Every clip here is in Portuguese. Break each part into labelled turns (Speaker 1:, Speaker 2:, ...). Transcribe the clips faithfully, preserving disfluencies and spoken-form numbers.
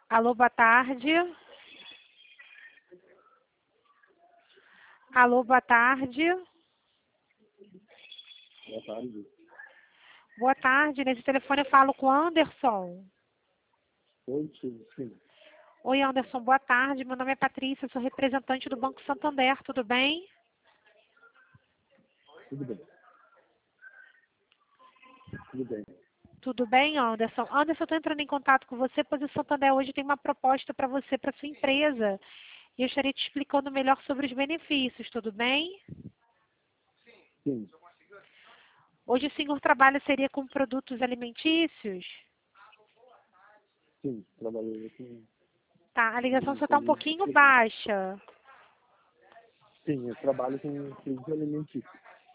Speaker 1: Alô, boa tarde. Alô, boa tarde.
Speaker 2: Boa tarde.
Speaker 1: Boa tarde. Nesse telefone eu falo com o Anderson.
Speaker 2: Oi, sim, sim.
Speaker 1: Oi, Anderson. Boa tarde. Meu nome é Patrícia, sou representante do Banco Santander. Tudo bem?
Speaker 2: Tudo bem. Tudo bem.
Speaker 1: Tudo bem, Anderson? Anderson, eu estou entrando em contato com você, pois o Santander hoje tem uma proposta para você, para sua empresa. E eu estarei te explicando melhor sobre os benefícios, tudo bem?
Speaker 2: Sim,
Speaker 1: Hoje o senhor trabalha seria com produtos alimentícios?
Speaker 2: sim. Trabalhei com...
Speaker 1: Tá, a ligação só está um
Speaker 2: com-
Speaker 1: pouquinho baixa.
Speaker 2: Sim, eu trabalho com produtos alimentícios.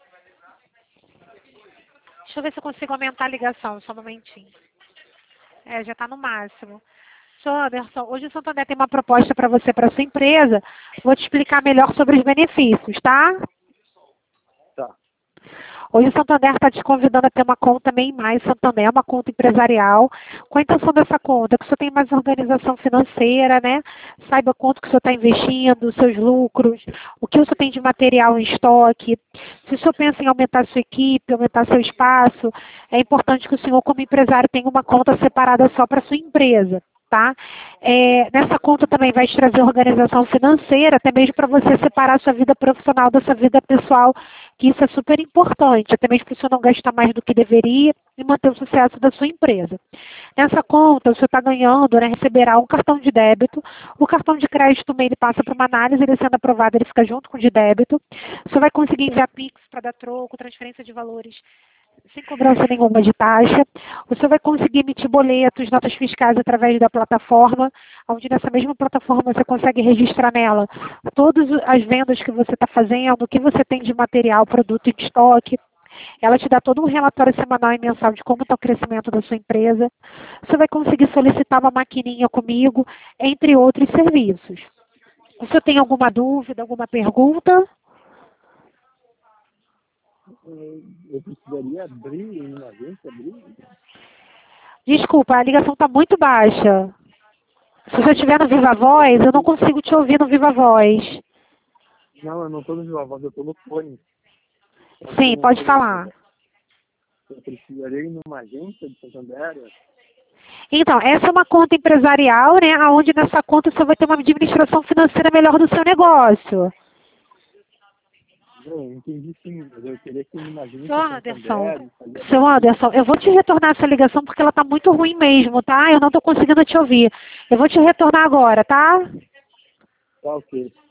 Speaker 1: Deixa eu ver se eu consigo aumentar a ligação, só um momentinho. É, já está no máximo. Senhor Anderson, hoje o Santander tem uma proposta para você, para sua empresa. Vou te explicar melhor sobre os benefícios, tá?
Speaker 2: Tá.
Speaker 1: Hoje o Santander está te convidando a ter uma conta MEI Mais Santander, uma conta empresarial. Qual a intenção dessa conta? Que o senhor tenha mais organização financeira, né? Saiba quanto que o senhor está investindo, os seus lucros, o que o senhor tem de material em estoque. Se o senhor pensa em aumentar sua equipe, aumentar seu espaço, é importante que o senhor, como empresário, tenha uma conta separada só para sua empresa. Tá? É, nessa conta também vai te trazer organização financeira, até mesmo para você separar sua vida profissional da sua vida pessoal, que isso é super importante, até mesmo para você não gastar mais do que deveria e manter o sucesso da sua empresa. Nessa conta, você está ganhando, né, receberá um cartão de débito, o cartão de crédito também ele passa para uma análise, ele sendo aprovado, ele fica junto com o de débito. Você vai conseguir enviar Pix para dar troco, transferência de valores sem cobrança nenhuma de taxa. Você vai conseguir emitir boletos, notas fiscais através da plataforma, onde nessa mesma plataforma você consegue registrar nela todas as vendas que você está fazendo, o que você tem de material, produto em estoque. Ela te dá todo um relatório semanal e mensal de como está o crescimento da sua empresa. Você vai conseguir solicitar uma maquininha comigo, entre outros serviços. Você tem alguma dúvida, alguma pergunta?
Speaker 2: Eu eu precisaria abrir uma agência, abrir?
Speaker 1: Desculpa, a ligação está muito baixa. Se você estiver no Viva Voz, eu não consigo te ouvir no Viva Voz.
Speaker 2: Não, eu não estou no Viva Voz, eu estou no fone. Eu
Speaker 1: Sim,
Speaker 2: tô no
Speaker 1: pode
Speaker 2: fone.
Speaker 1: falar.
Speaker 2: Eu precisaria ir numa agência de Santander?
Speaker 1: Então, essa é uma conta empresarial, né? Onde nessa conta você vai ter uma administração financeira melhor do seu negócio.
Speaker 2: Não, eu entendi sim, mas eu queria que ir numa agência
Speaker 1: Seu
Speaker 2: de
Speaker 1: Anderson,
Speaker 2: Santander e fazer
Speaker 1: seu
Speaker 2: alguma coisa.
Speaker 1: Anderson, eu vou te retornar essa ligação porque ela está muito ruim mesmo, tá? Eu não estou conseguindo te ouvir. Eu vou te retornar agora, tá?
Speaker 2: Tá, ok.